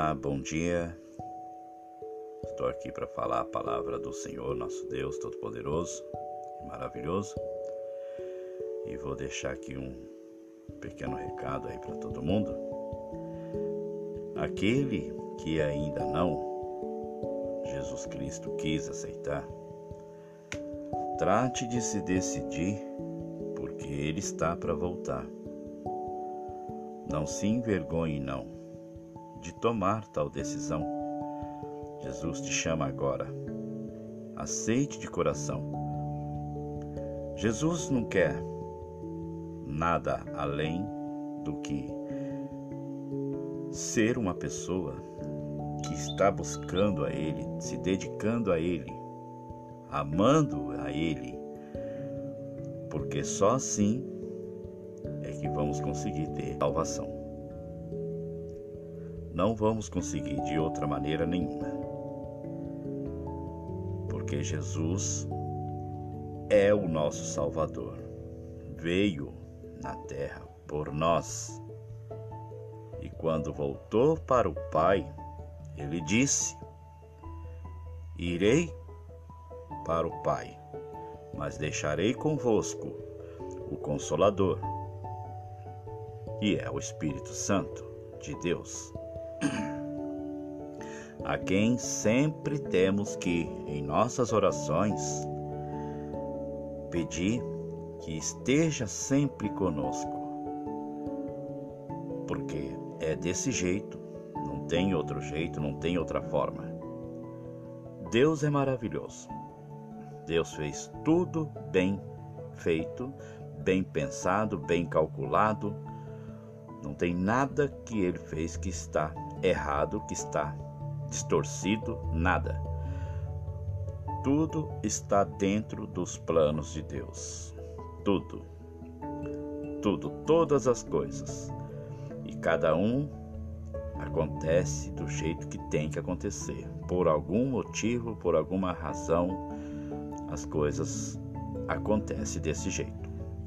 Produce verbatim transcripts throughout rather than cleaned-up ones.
Olá, bom dia. Estou aqui para falar a palavra do Senhor, nosso Deus Todo-Poderoso e maravilhoso. E vou deixar aqui um pequeno recado aí para todo mundo. Aquele que ainda não, Jesus Cristo, quis aceitar, trate de se decidir, porque Ele está para voltar. Não se envergonhe, não, de tomar tal decisão. Jesus te chama agora. Aceite de coração. Jesus não quer nada além do que ser uma pessoa que está buscando a Ele, se dedicando a Ele, amando a Ele, porque só assim é que vamos conseguir ter salvação. Não vamos conseguir de outra maneira nenhuma, porque Jesus é o nosso Salvador, veio na terra por nós, e quando voltou para o Pai, Ele disse: irei para o Pai, mas deixarei convosco o Consolador, que é o Espírito Santo de Deus, a quem sempre temos que, em nossas orações, pedir que esteja sempre conosco, porque é desse jeito, não tem outro jeito, não tem outra forma. Deus é maravilhoso. Deus fez tudo bem feito, bem pensado, bem calculado. Não tem nada que Ele fez que está errado, que está distorcido, nada. Tudo está dentro dos planos de Deus. Tudo. Tudo, todas as coisas. E cada um acontece do jeito que tem que acontecer. Por algum motivo, por alguma razão, as coisas acontecem desse jeito.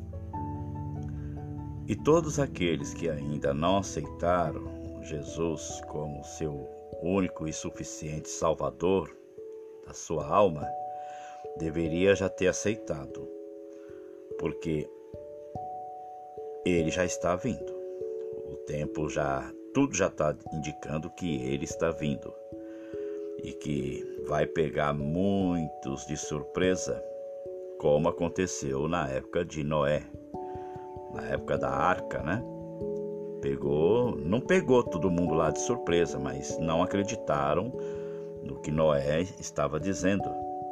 E todos aqueles que ainda não aceitaram Jesus como seu único e suficiente Salvador da sua alma, deveria já ter aceitado, porque Ele já está vindo. O tempo já, tudo já está indicando que Ele está vindo e que vai pegar muitos de surpresa, como aconteceu na época de Noé, na época da arca, né? Pegou, não pegou todo mundo lá de surpresa, mas não acreditaram no que Noé estava dizendo,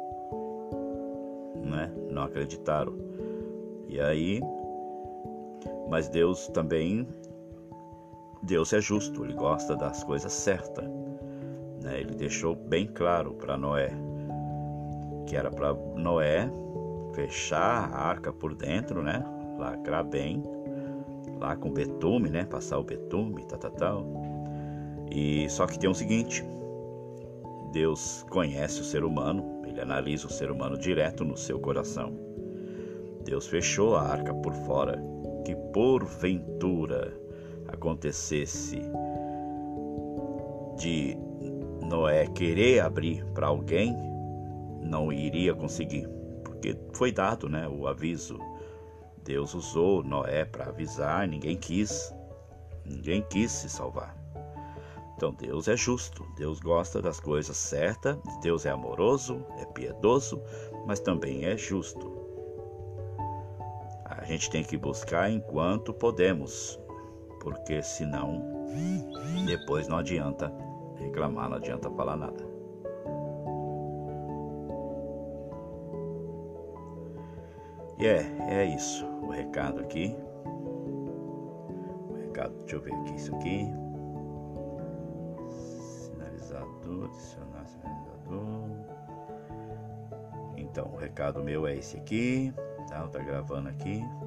né? Não acreditaram. E aí, mas Deus também, Deus é justo, Ele gosta das coisas certas, né? Ele deixou bem claro para Noé que era para Noé fechar a arca por dentro, né? Lacrar bem, lá com betume, né? Passar o betume, tal, tal, tal. E só que tem o seguinte: Deus conhece o ser humano, Ele analisa o ser humano direto no seu coração. Deus fechou a arca por fora, que porventura acontecesse de Noé querer abrir para alguém, não iria conseguir, porque foi dado, né, o aviso. Deus usou Noé para avisar, ninguém quis, ninguém quis se salvar. Então Deus é justo, Deus gosta das coisas certas, Deus é amoroso, é piedoso, mas também é justo. A gente tem que buscar enquanto podemos, porque senão depois não adianta reclamar, não adianta falar nada. E é, é isso, o recado aqui. O recado, deixa eu ver aqui, isso aqui. Sinalizador, adicionar sinalizador. Então, o recado meu é esse aqui, tá? Tá gravando aqui.